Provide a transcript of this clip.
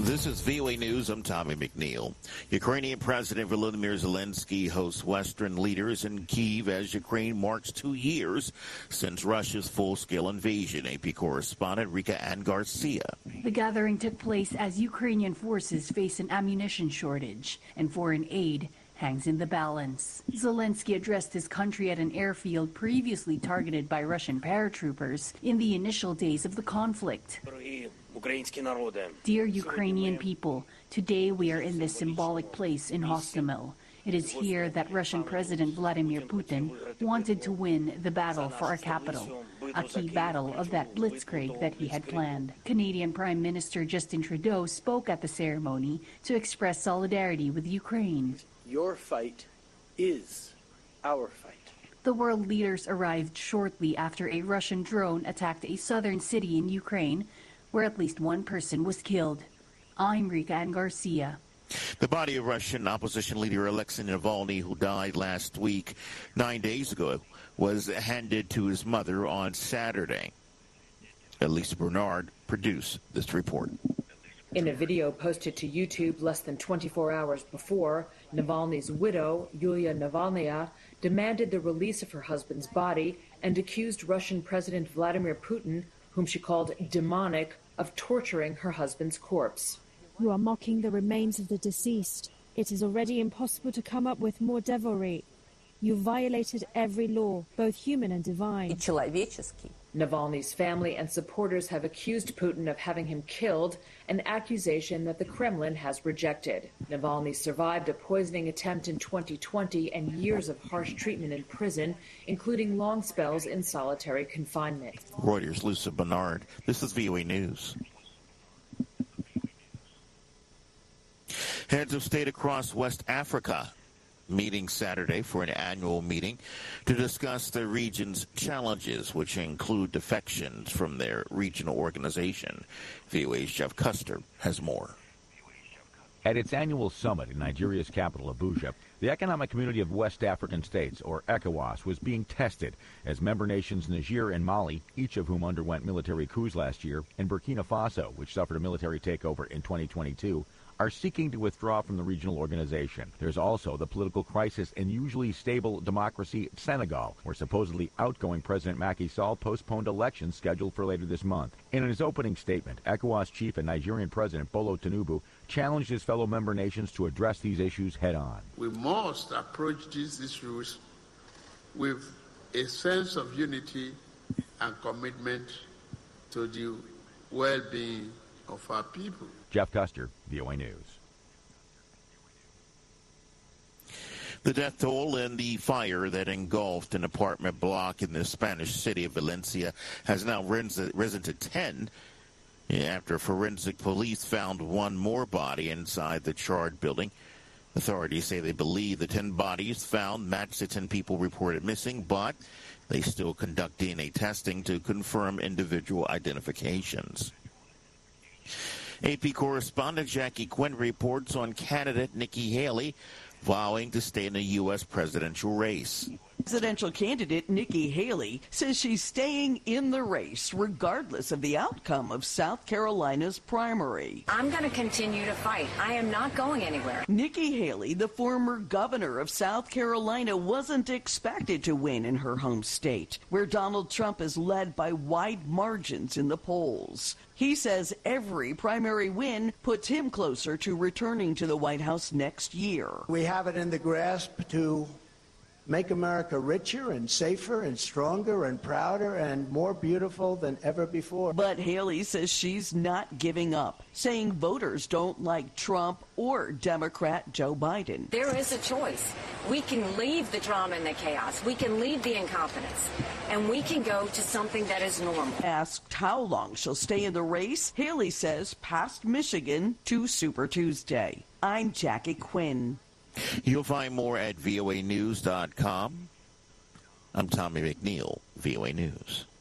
This is VOA News. I'm Tommy McNeil. Ukrainian President Volodymyr Zelensky hosts Western leaders in Kyiv as Ukraine marks 2 years since Russia's full-scale invasion. AP correspondent Rika Ann Garcia. The gathering took place as Ukrainian forces face an ammunition shortage and foreign aid hangs in the balance. Zelensky addressed his country at an airfield previously targeted by Russian paratroopers in the initial days of the conflict. Dear Ukrainian people, today we are in this symbolic place in Hostomel. It is here that Russian President Vladimir Putin wanted to win the battle for our capital, a key battle of that blitzkrieg that he had planned. Canadian Prime Minister Justin Trudeau spoke at the ceremony to express solidarity with Ukraine. Your fight is our fight. The world leaders arrived shortly after a Russian drone attacked a southern city in Ukraine, where at least one person was killed. I'm Rika Ann Garcia. The body of Russian opposition leader Alexei Navalny, who died last week, 9 days ago, was handed to his mother on Saturday. Elisa Bernard produced this report. In a video posted to YouTube less than 24 hours before, Navalny's widow, Yulia Navalnaya, demanded the release of her husband's body and accused Russian President Vladimir Putin, whom she called demonic, of torturing her husband's corpse. You are mocking the remains of the deceased. It is already impossible to come up with more devilry. You violated every law, both human and divine. Navalny's family and supporters have accused Putin of having him killed, an accusation that the Kremlin has rejected. Navalny survived a poisoning attempt in 2020 and years of harsh treatment in prison, including long spells in solitary confinement. Reuters' Lisa Bernard. This is VOA News. Heads of state across West Africa meeting Saturday for an annual meeting to discuss the region's challenges, which include defections from their regional organization. VOA's Jeff Custer has more. At its annual summit in Nigeria's capital, Abuja, the Economic Community of West African States, or ECOWAS, was being tested as member nations Niger and Mali, each of whom underwent military coups last year, and Burkina Faso, which suffered a military takeover in 2022, are seeking to withdraw from the regional organization. There's also the political crisis in usually stable democracy Senegal, where supposedly outgoing President Macky Sall postponed elections scheduled for later this month. In his opening statement, ECOWAS chief and Nigerian President Bolo Tinubu challenged his fellow member nations to address these issues head-on. We must approach these issues with a sense of unity and commitment to the well-being of our people. Jeff Custer, VOA News. The death toll in the fire that engulfed an apartment block in the Spanish city of Valencia has now risen to 10 after forensic police found one more body inside the charred building. Authorities say they believe the 10 bodies found match the 10 people reported missing, but they still conduct DNA testing to confirm individual identifications. AP correspondent Jackie Quinn reports on candidate Nikki Haley vowing to stay in the U.S. presidential race. Presidential candidate Nikki Haley says she's staying in the race regardless of the outcome of South Carolina's primary. I'm going to continue to fight. I am not going anywhere. Nikki Haley, the former governor of South Carolina, wasn't expected to win in her home state, where Donald Trump is led by wide margins in the polls. He says every primary win puts him closer to returning to the White House next year. We have it in the grasp to make America richer and safer and stronger and prouder and more beautiful than ever before. But Haley says she's not giving up, saying voters don't like Trump or Democrat Joe Biden. There is a choice. We can leave the drama and the chaos. We can leave the incompetence. And we can go to something that is normal. Asked how long she'll stay in the race, Haley says past Michigan to Super Tuesday. I'm Jackie Quinn. You'll find more at voanews.com. I'm Tommy McNeil, VOA News.